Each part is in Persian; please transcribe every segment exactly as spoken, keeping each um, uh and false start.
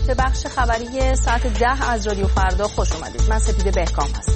به بخش خبری ساعت ده از رادیو فردا خوش اومدید. من سپیده بهکام هستم.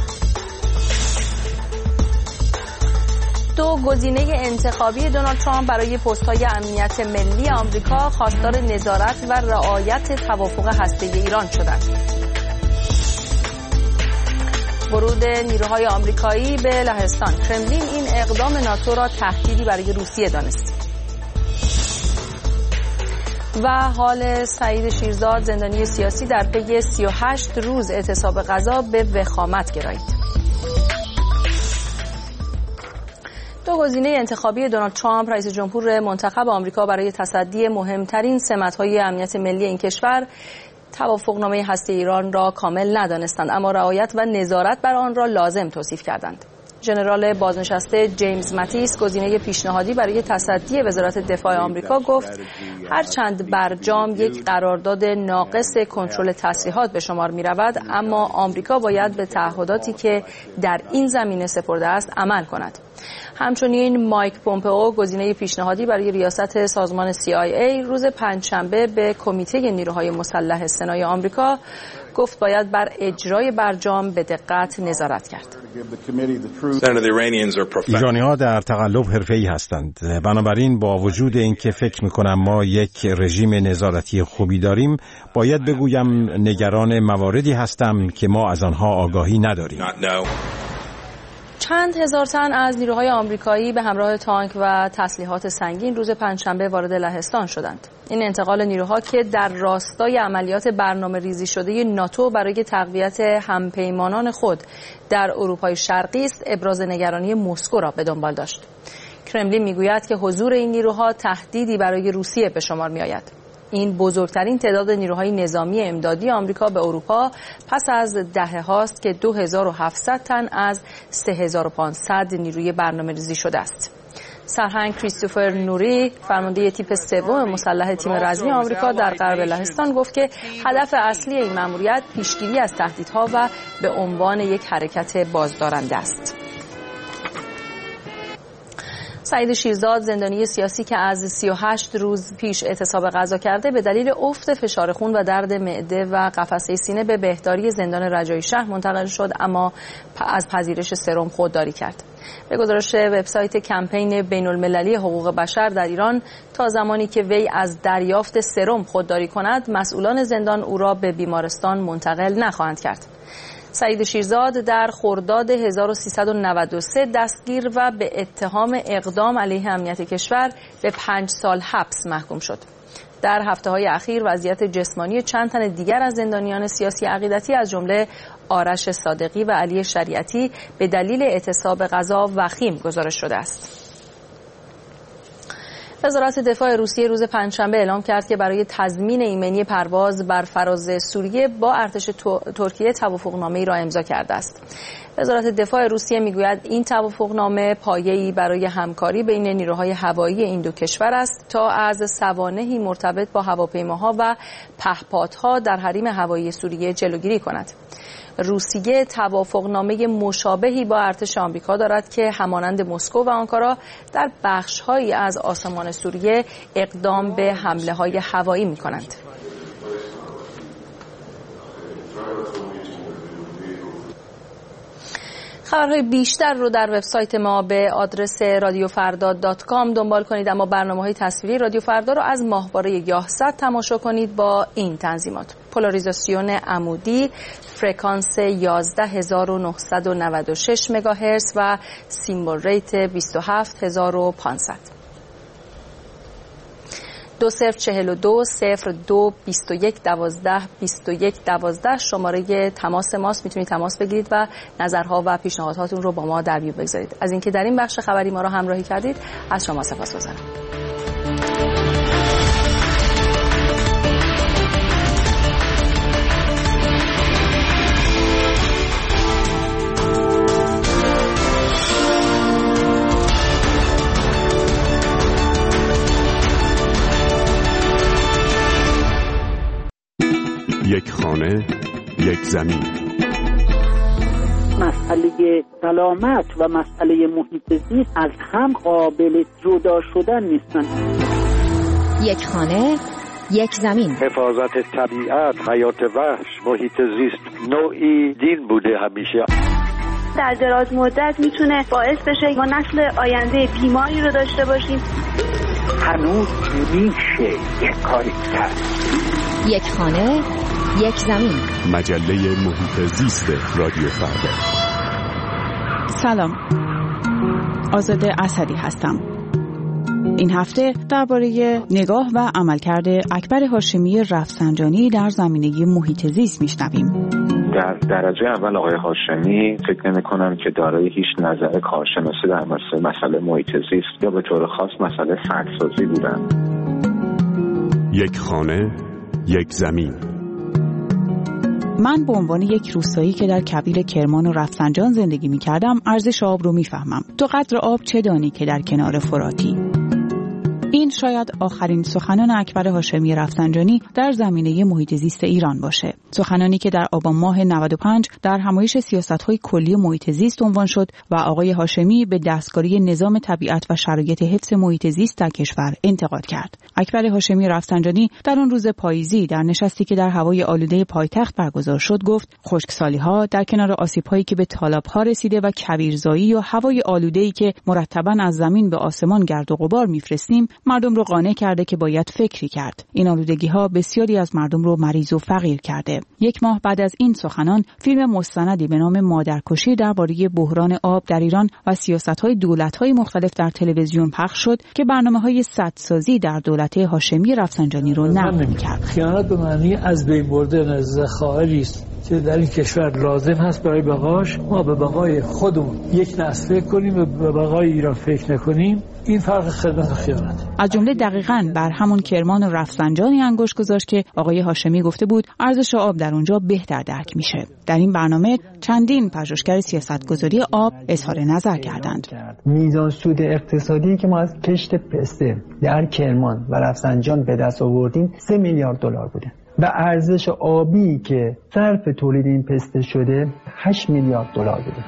دو گزینه انتخابی دونالد ترامپ برای پست‌های امنیت ملی آمریکا خواستار نظارت و رعایت توافق هسته‌ای ایران شدند. ورود نیروهای آمریکایی به لهستان. کرملین این اقدام ناتو را تهدیدی برای روسیه دانست. و حال سعید شیرزاد زندانی سیاسی در پی سی و هشت روز اعتصاب غذا به وخامت گرایید. دو گزینه انتخابی دونالد ترامپ رئیس جمهور منتخب آمریکا برای تصدی مهمترین سمت‌های امنیت ملی این کشور توافقنامه هسته‌ای ایران را کامل ندانستند، اما رعایت و نظارت بر آن را لازم توصیف کردند. ژنرال بازنشسته جیمز ماتیس گزینه پیشنهادی برای تصدی وزارت دفاع آمریکا گفت هرچند برجام یک قرارداد ناقص کنترل تسلیحات به شمار می رود، اما آمریکا باید به تعهداتی که در این زمینه سپرده است عمل کند. همچنین مایک پومپئو گزینه پیشنهادی برای ریاست سازمان سی آی ای روز پنجشنبه به کمیته نیروهای مسلح سنای آمریکا گفت باید بر اجرای برجام به دقت نظارت کرد. ایرانی‌ها در تقلب حرفه‌ای هستند. بنابراین با وجود اینکه فکر می‌کنم ما یک رژیم نظارتی خوبی داریم، باید بگویم نگران مواردی هستم که ما از آنها آگاهی نداریم. چند هزار تن از نیروهای آمریکایی به همراه تانک و تسلیحات سنگین روز پنجشنبه وارد لهستان شدند. این انتقال نیروها که در راستای عملیات برنامه ریزی شده ناتو برای تقویت همپیمانان خود در اروپای شرقی است، ابراز نگرانی مسکو را به دنبال داشت. کرملین میگوید که حضور این نیروها تهدیدی برای روسیه به شمار میآید. این بزرگترین تعداد نیروهای نظامی امدادی آمریکا به اروپا پس از دهه هاست که دو هزار و هفتصد تن از سه هزار و پانصد نیروی برنامه‌ریزی شده است. سرهنگ کریستوفر نوری فرمانده تیپ سوم مسلح تیم رزمی آمریکا در غرب لهستان گفت که هدف اصلی این مأموریت پیشگیری از تهدیدها و به عنوان یک حرکت بازدارنده است. سعید شیرزاد زندانی سیاسی که از سی و هشت روز پیش اعتصاب غذا کرده به دلیل افت فشار خون و درد معده و قفسه سینه به بهداری زندان رجایی شهر منتقل شد، اما از پذیرش سرم خودداری کرد. به گزارش وبسایت کمپین بین‌المللی حقوق بشر در ایران، تا زمانی که وی از دریافت سرم خودداری کند، مسئولان زندان او را به بیمارستان منتقل نخواهند کرد. سعید شیرزاد در خرداد هزار و سیصد و نود و سه دستگیر و به اتهام اقدام علیه امنیت کشور به پنج سال حبس محکوم شد. در هفته‌های اخیر وضعیت جسمانی چند تن دیگر از زندانیان سیاسی عقیدتی از جمله آرش صادقی و علی شریعتی به دلیل اعتصاب غذا وخیم گزارش شده است. وزارت دفاع روسیه روز پنجشنبه اعلام کرد که برای تضمین ایمنی پرواز بر فراز سوریه با ارتش ترکیه توافقنامه‌ای را امضا کرده است. وزارت دفاع روسیه میگوید این توافقنامه پایه‌ای برای همکاری بین نیروهای هوایی این دو کشور است تا از سوانحی مرتبط با هواپیماها و پهپادها در حریم هوایی سوریه جلوگیری کند. روسیه توافقنامه مشابهی با ارتش آمریکا دارد که همانند مسکو و آنکارا در بخش‌هایی از آسمان سوریه اقدام به حمله‌های هوایی می‌کنند. خبرهای بیشتر رو در وبسایت ما به آدرس رادیو فردا دات کام دنبال کنید، اما برنامه‌های تصویری رادیو فردا رو از ماهواره یاهصد تماشا کنید با این تنظیمات: پولاریزاسیون عمودی، فرکانس یازده هزار و نهصد و نود و شش مگاهرتز و سیمبل ریت بیست و هفت هزار و پانصد. دو صفر چهل و دو صفر دو بیست و یک دوازده بیست و یک دوازده شماره تماس ماست. میتونید تماس بگیرید و نظرها و پیشنهاداتون رو با ما در میون بگذارید. از اینکه در این بخش خبری ما را همراهی کردید از شما سپاسگزارم. یک خانه، یک زمین. مسئله سلامت و مسئله محیط زیست از هم قابل جدا شدن نیستن. یک خانه، یک زمین. حفاظت طبیعت، حیات وحش، محیط زیست نوعی دین بوده همیشه. در دراز مدت میتونه باعث بشه ما نسل آینده بیماری رو داشته باشیم. هنوز میشه یک کاری کرد. یک خانه، یک زمین. مجله محیط زیست رادیو فردا. سلام، آزاده اسدی هستم. این هفته درباره نگاه و عملکرد اکبر هاشمی رفسنجانی در زمینه محیط زیست میشنویم. در درجه اول آقای هاشمی فکر نمی کنم که دارای هیچ نظر کارشناسی در مسئله محیط زیست یا به طور خاص مسئله سدسازی بودن. یک خانه، یک زمین. من به عنوان یک روستایی که در کویر کرمان و رفسنجان زندگی می کردم ارزش آب رو می فهمم. تو قدر آب چه دانی که در کنار فراتی؟ این شاید آخرین سخنان اکبر هاشمی رفسنجانی در زمینه محیط زیست ایران باشه. سخنانی که در آبان ماه نود و پنج در همایش سیاست‌های کلی محیط زیست عنوان شد و آقای هاشمی به دستکاری نظام طبیعت و شرایط حفظ محیط زیست در کشور انتقاد کرد. اکبر هاشمی رفسنجانی در آن روز پاییزی در نشستی که در هوای آلوده پایتخت برگزار شد گفت خشکسالی‌ها در کنار آسیب‌هایی که به تالاب‌ها رسیده و کویرزایی و هوای آلوده‌ای که مرتباً از زمین به آسمان گرد و غبار می‌فرستیم مردم رو قانع کرده که باید فکری کرد. این آلودگی‌ها بسیاری از مردم رو مریض و فقیر کرده. یک ماه بعد از این سخنان فیلم مستندی به نام مادرکشی درباره بحران آب در ایران و سیاست‌های دولت‌های مختلف در تلویزیون پخش شد که برنامه‌های سدسازی در دولت هاشمی رفسنجانی رو نقد می‌کرد. خیانت به معنی از بین بردن از خواهری است که در این کشور لازم هست برای بقاش. ما به بقای خودمون یک نسل فکر کنیم و به بقای ایران فکر نکنیم. این فرق خدمت و خیانت. از جمله دقیقاً بر همون کرمان و رفسنجانی انگشت گذاشت که آقای هاشمی گفته بود ارزش آب در اونجا بهتر درک میشه. در این برنامه چندین پژوهشگر سیاستگذاری آب اظهار نظر کردند. میزان سود اقتصادی که ما از کشت پسته در کرمان و رفسنجان به دست آوردیم سه میلیارد دلار بوده و ارزش آبی که صرف تولید این پسته شده هشت میلیارد دلار بوده.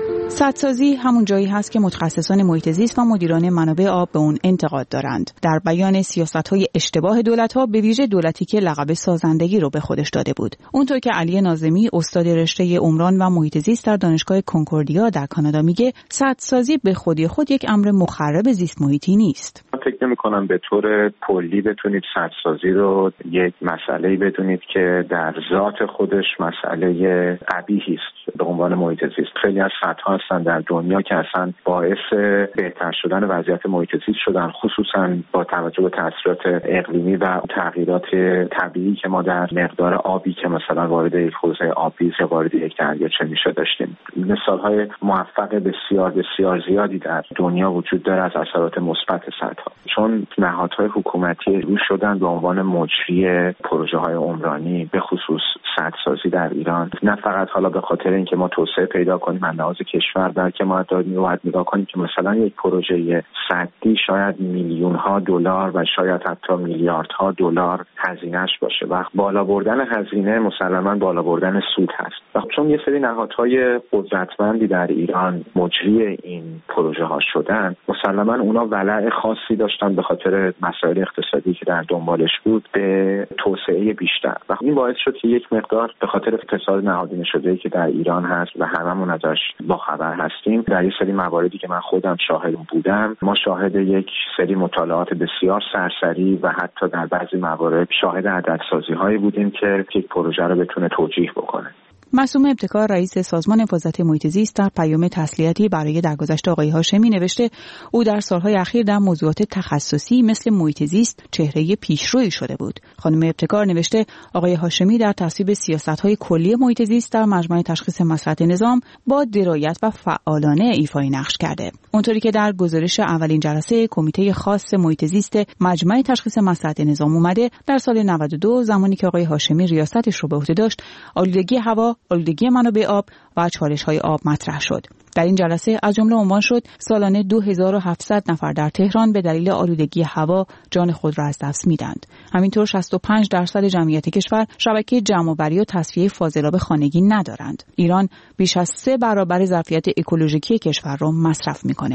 سدسازی همون جایی هست که متخصصان محیط زیست و مدیران منابع آب به اون انتقاد دارند. در بیان سیاست‌های اشتباه دولت‌ها به ویژه دولتی که لقب سازندگی رو به خودش داده بود. اونطور که علی ناظمی استاد رشته عمران و محیط زیست در دانشگاه کنکوردیا در کانادا میگه سدسازی به خودی خود یک امر مخرب زیست محیطی نیست. فکر نمی‌کنم به طور کلی بتونید سدسازی رو یک مسئله‌ای بدونید که در ذات خودش مسئله قبیحی است به عنوان محیط زیست. خیلی از سدها هستن در دنیا که اصلا باعث بهتر شدن وضعیت محیط زیست شدن، خصوصا با توجه به تاثیرات اقلیمی و تغییرات طبیعی که ما در مقدار آبی که مثلا وارد یک حوضه آبریز یا وارد یک دریاچه میشه داشتیم. مثال‌های موفق بسیار بسیار زیادی در دنیا وجود داره از اثرات مثبت سدها. چون نهادهای حکومتی روی شدن به عنوان مجری پروژه‌های عمرانی به خصوص سدسازی در ایران، نه فقط حالا به خاطر اینکه ما توسعه پیدا کنیم از لحاظ کشور، بلکه ما باید نگاه کنیم که مثلا یک پروژه سدی شاید میلیون ها دلار و شاید حتی میلیاردها دلار هزینه‌اش باشه و بالا بردن هزینه مسلماً بالا بردن سود هست. و چون یه سری نهادهای قدرتمندی در ایران مجری این پروژه ها شدن، مسلماً اونا ولع خاصی داشتن به خاطر مسائل اقتصادی که در دنبالش بود به توسعه بیشتر و این باعث شد که یک مقدار به خاطر فساد نهادینه شده‌ای که در ایران هست و هممون ازش با خبر هستیم، در یک سری مواردی که من خودم شاهد بودم، ما شاهد یک سری مطالعات بسیار سرسری و حتی در بعضی موارد شاهد عددسازی هایی بودیم که یک پروژه رو بتونه توجیه بکنه. معصوم ابتکار رئیس سازمان حفاظت محیط زیست در پیام تسلیتی برای درگذشت آقای هاشمی نوشته او در سالهای اخیر در موضوعات تخصصی مثل محیط زیست چهره پیشرویی شده بود. خانم ابتکار نوشته آقای هاشمی در تصویب سیاست‌های کلی محیط زیست در مجمع تشخیص مصلحت نظام با درایت و فعالانه ایفای نقش کرده. اونطوری که در گزارش اولین جلسه کمیته خاص محیط زیست مجمع تشخیص مصلحت نظام اومده، در سال نود و دو زمانی که آقای هاشمی ریاستش رو به عهده داشت، آلودگی هوا، آلودگی منابع آب و چالش‌های آب مطرح شد. در این جلسه از جمله عنوان شد سالانه دو هزار و هفتصد نفر در تهران به دلیل آلودگی هوا جان خود را از دست میدند. همینطور شصت و پنج درصد جمعیت کشور شبکه جمع‌آوری و تصفیه فاضلاب خانگی ندارند. ایران بیش از سه برابر ظرفیت اکولوژیکی کشور را مصرف میکنه.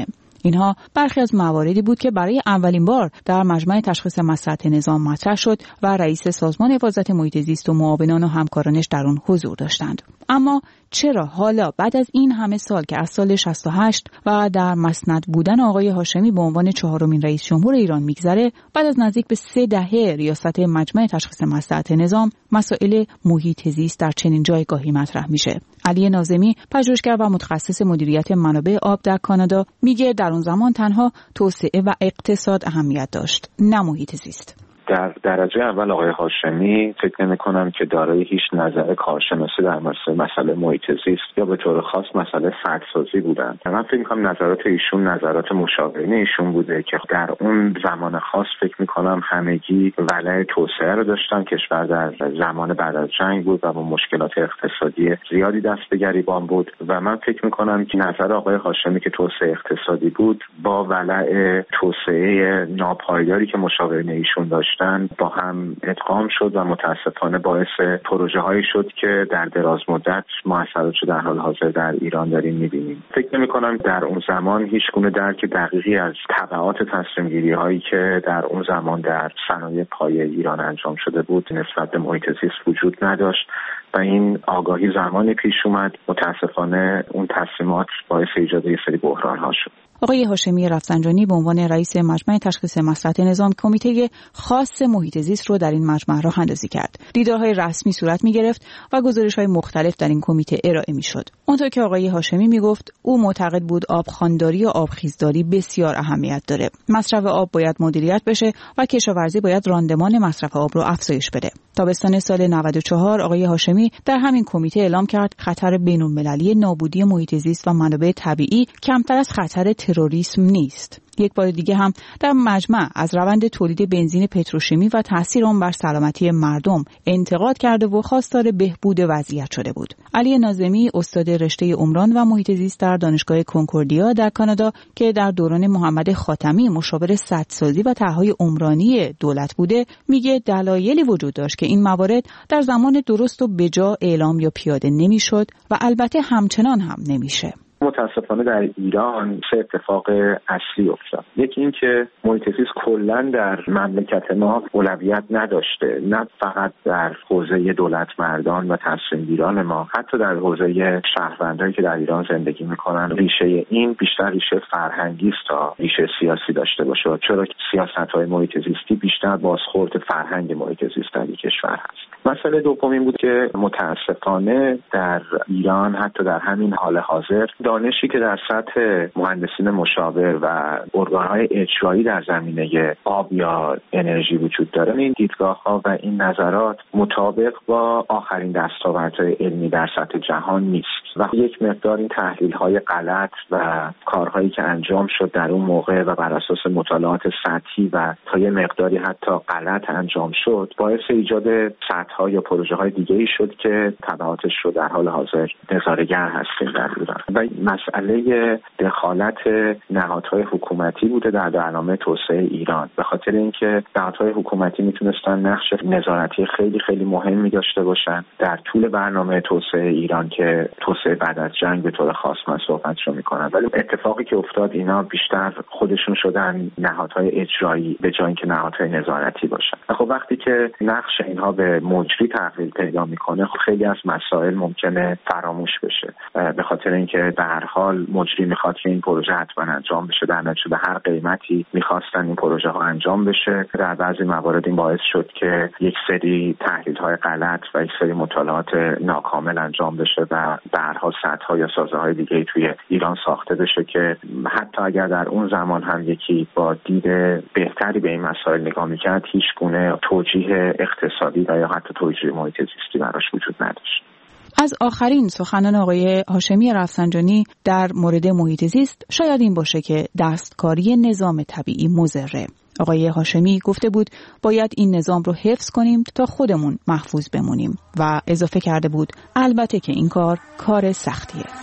اینها برخی از مواردی بود که برای اولین بار در مجمع تشخیص مصلحت نظام مطرح شد و رئیس سازمان حفاظت محیط زیست و معاونان و همکارانش در آن حضور داشتند. اما چرا حالا بعد از این همه سال که از سال شصت و هشت و در مسند بودن آقای هاشمی به عنوان چهارمین رئیس جمهور ایران میگذره، بعد از نزدیک به سه دهه ریاست مجمع تشخیص مصلحت نظام، مسائل محیط زیست در چنین جایگاهی مطرح میشه؟ علی ناظمی، پژوهشگر و متخصص مدیریت منابع آب در کانادا، میگه در اون زمان تنها توسعه و اقتصاد اهمیت داشت، نه محیط زیست. در درجه اول آقای هاشمی فکر نمی کنم که دارای هیچ نظر کارشناسی در مسئله محیط زیست یا به طور خاص مسئله سدسازی بودن. من فکر می کنم نظرات ایشون نظرات مشاورین ایشون بوده که در اون زمان خاص فکر می کنم همگی ولع توسعه رو داشتن. کشور در زمان بعد از جنگ بود و با مشکلات اقتصادی زیادی دست به گریبان بود و من فکر می کنم که نظر آقای هاشمی که توسعه اقتصادی بود با ولع توسعه ناپایداری که مشاورین ایشون داشت با هم ادغام شد و متاسفانه باعث پروژه هایی شد که در دراز مدت ما اثراتش در حال حاضر در ایران داریم میبینیم. فکر نمی کنم در اون زمان هیچ گونه درک دقیقی از تبعات تصمیم گیری هایی که در اون زمان در صنایع پایه ایران انجام شده بود نسبت به محیط زیست وجود نداشت و این آگاهی زمانی پیش اومد. متاسفانه اون تصمیمات باعث ایجاد یه سری بحران ها شد. آقای هاشمی رفسنجانی به عنوان رئیس مجمع تشخیص مصلحت نظام کمیته خاص محیط زیست رو در این مجمع راه اندازی کرد. دیدارهای رسمی صورت می‌گرفت و گزارش‌های مختلف در این کمیته ارائه می‌شد. اونطور که آقای هاشمی میگفت، او معتقد بود آبخوانداری و آبخیزداری بسیار اهمیت داره. مصرف آب باید مدیریت بشه و کشاورزی باید راندمان مصرف آب رو افزایش بده. تابستان سال نود و چهار آقای هاشمی در همین کمیته اعلام کرد خطر بین‌المللی نابودی محیط زیست و منابع طبیعی کمتر از خطر تروریسم نیست. یک بار دیگه هم در مجمع از روند تولید بنزین پتروشیمی و تاثیر آن بر سلامتی مردم انتقاد کرده و خواستار بهبود وضعیت شده بود. علی ناظمی، استاد رشته عمران و محیط زیست در دانشگاه کنکوردیا در کانادا که در دوران محمد خاتمی مشاور سدسازی و طرح‌های عمرانی دولت بوده، میگه دلایلی وجود داشت که این موارد در زمان درست و بجا اعلام یا پیاده نمیشد و البته همچنان هم نمیشه. متاسفانه در ایران سه اتفاق اصلی افتاد. یکی این که محیط زیست کلا در مملکت ما اولویت نداشته، نه فقط در حوزه دولت مردان و تصمیم گیران ما، حتی در حوزه شهروندانی که در ایران زندگی میکنن. ریشه این بیشتر ریشه فرهنگی است تا ریشه سیاسی داشته باشه، چرا که سیاست‌های محیط زیستی بیشتر بازخورد فرهنگ محیط زیست در کشور هست. مسئله دوم این بود که متاسفانه در ایران حتی در همین حال حاضر دانشی که در سطح مهندسین مشاور و ارگان‌های اجرایی در زمینه آب یا انرژی وجود داره، این دیدگاه‌ها و این نظرات مطابق با آخرین دستاوردهای علمی در سطح جهان نیست و یک مقدار این تحلیل‌های غلط و کارهایی که انجام شد در اون موقع و بر اساس مطالعات سطحی و تا یه مقداری حتی غلط انجام شد، باعث ایجاد سطح‌ها یا پروژه‌های دیگه‌ای شد که تبعاتش رو در حال حاضر نظاره‌گر هستیم در ایران. و مسئله دخالت نهادهای حکومتی بوده در برنامه توسعه ایران، به خاطر اینکه نهادهای حکومتی میتونستن نقش نظارتی خیلی خیلی مهمی داشته باشن در طول برنامه توسعه ایران که توسعه بعد از جنگ به طور خاص من صحبتشو میکنم. ولی اتفاقی که افتاد اینا بیشتر خودشون شدن نهادهای اجرایی به جای اینکه نهادهای نظارتی باشن. خب وقتی که نقش اینها به مجری تغییر پیدا میکنه، خب خیلی از مسائل ممکنه فراموش بشه، به خاطر اینکه به هر حال مجری میخواد که این پروژه حتما انجام بشه، در نتیجه به هر قیمتی میخواستن این پروژه ها انجام بشه. در بعضی موارد این باعث شد که یک سری تحلیل های غلط و یک سری مطالعات ناکامل انجام بشه و به هر حال سدها یا سازه های دیگه توی ایران ساخته بشه که حتی اگر در اون زمان هم یکی با دید بهتری به این مسائل نگاه میکرد، هیچ گونه توجیه اقتصادی و یا حتی توجیه محیط زیستی براش وجود نداشت. از آخرین سخنان آقای هاشمی رفسنجانی در مورد محیط زیست شاید این باشه که دستکاری نظام طبیعی مضره. آقای هاشمی گفته بود باید این نظام رو حفظ کنیم تا خودمون محفوظ بمونیم و اضافه کرده بود البته که این کار کار سختیه.